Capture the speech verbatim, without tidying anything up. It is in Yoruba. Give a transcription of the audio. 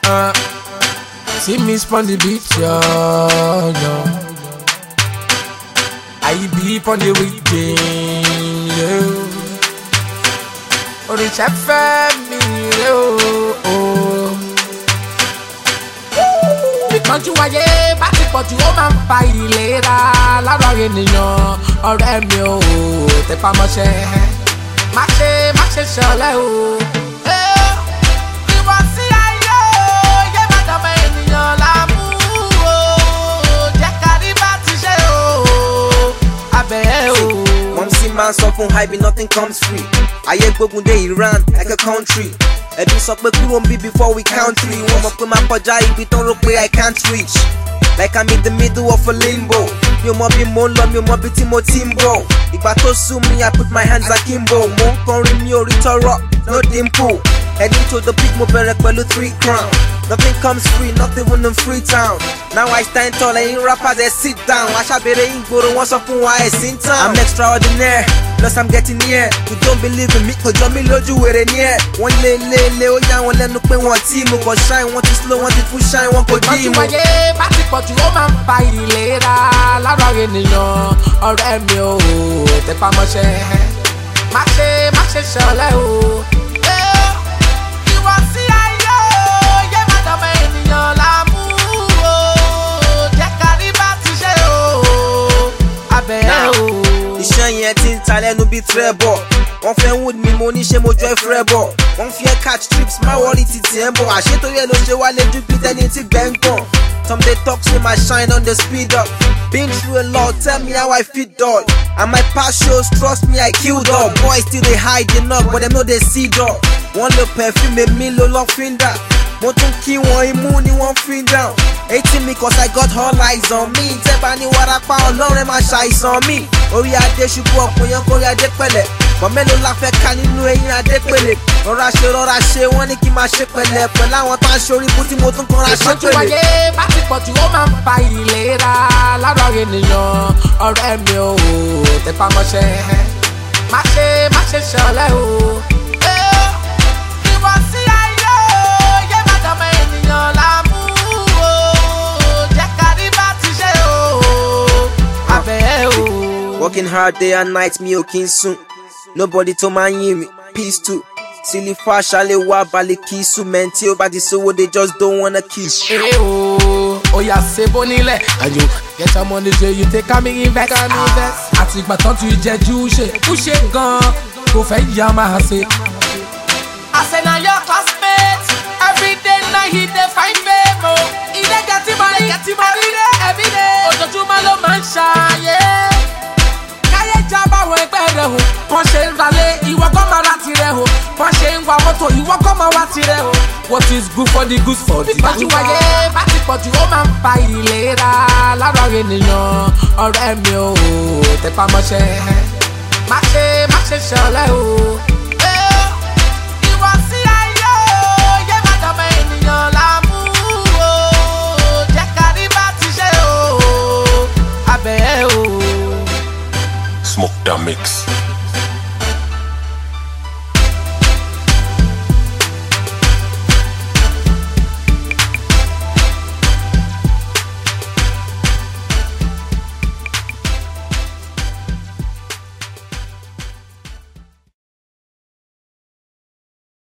Uh, see me on the beach, yo, yo. I be on the weekend, yo. Oh, the chef me, yo. Ìpọ́njú ayé bá ti pọ̀jù ó máa ń fa ìlera lára ènìyàn. Ọ̀rẹ́ mi ò tẹpá mọ́ṣẹ́, má ṣe má ṣe ṣọlẹ̀ o. Ìwọ sí ayé o, yé má dọ̀mọ ènìyàn láàmú o. Jẹ́ ká rí bá ti ṣe o, abẹ́ o. One see man sọ fún hype, nothing comes free. Ayé gbógun dé Iran like a country. Ẹbí sọ pé kúrò ń bí before we count three. Wọ́n mọ̀ pé máa kọjá ibi tó ń rò pé I can't reach. Like I'm in the middle of a limbo. Mi ò mọ bí mo ń lọ, mi ò mọ bí tí mo ti ń bọ̀. Ìgbà tó sú mi, I put my hands akimbo. Mo ń kọrin mi ò rí tọrọ, no dimple. Heading to the peak, mo bẹ̀rẹ̀ pẹ̀lú three crown. Nothing comes free, nothing in free town. Now I stand tall, ẹ̀yin rappers ẹ̀ sit down. Aṣàbẹ̀rẹ̀ ìgboro, wọ́n sọ fún wa ẹ̀ sí ń tàn. I'm extraordinaire, plus I'm getting near. You don't believe in me, kò jọ mí lójú wèrè ní ẹ̀. Wọ́n lé lé lé, ó yá wọn lẹ́nu pé wọ́n tí mo kàn shine. Wọ́n ti slow, wọ́n ti full shine, wọ́n kò dí mo. Ìpọ́njú ayé bá ti pọ̀jù ó máa ń fa ìlera lára ènìyàn. Ọ̀rẹ́ mi ò tẹpá mọ́ṣẹ́, má ṣe má ṣe ṣọlẹ̀ o. Iṣẹ́ yẹn ti ń ta lẹ́nu bíi trẹ́bọ̀. Wọ́n fẹ́ wood mi, mo ní ṣé mo jọ ìfẹ́ bọ̀. Wọ́n fi ẹ́ catch trips, má wọrí títí ẹ̀ ń bọ̀. Àṣetorí ẹ̀ ló ṣe wálé ju bí tẹ́ni tí gbẹ́ ń kàn. Some they talk say my shine on the speed up. Been through a lot, tell me how I fit dull. And my past shows, trust me, I killed up. Boys still they hide enough, but them know they see dog. One little perfume, a me low long finger. Mo tún kí wọn imú ni wọ́n fi down. Hating me cause I got all eyes on me. Tẹ́bà ní wàrápá ọlọ́run ẹ̀ máa ṣàìsàn mi. Orí adé ṣubú ọkùnrin kórí adé pẹ̀lẹ́. Bọ̀ mélòó la fẹ́ ká nínú eyín adé pẹ̀lẹ́. Rọra ṣe rọra ṣe wọ́n ní kí n máa ṣe pẹ̀lẹ́. Pẹ̀lú àwọn tá a ṣorí bú tí mo tún kanra ṣe pẹ̀lẹ́. Ìpọ́njú ayé bá ti pọ̀jù ó máa ń fa ìlera lára ènìyàn. Ọ̀rẹ́ mi ò tẹpá mọ́ṣẹ́, má ṣe má ṣe ṣọlẹ̀ o. Working hard day and night, me okay soon. Nobody to my me, peace too. Silly fast, shale wa bali kiss you, man. Till body so they just don't wanna kiss. Hey oh, oh yeah, say bonile. And you get your money, you take a me invest. I think my tongue to you, jet you shit, push it gone. Go for yama say. I say now your classmates every day night he dey find fame. He dey get him money, get him money every day. Ojo tu malo man shine. Jábáwọn ẹgbẹ́ rẹ̀ o, wọ́n ṣe ń ralé, ìwọ kọ́ máa ra tirẹ̀ o. Wọ́n ṣe ń wa mọ́tò, ìwọ kọ́ máa wá tirẹ̀ o. What is good for the goose for the bad. Ìpọ́njú ayé bá ti pọ̀jù ó máa ń fa ìlera lára ènìyàn. Ọ̀rẹ́ mi ò tẹpá mọ́ṣẹ́, má ṣe má ṣe ṣọlẹ̀ o.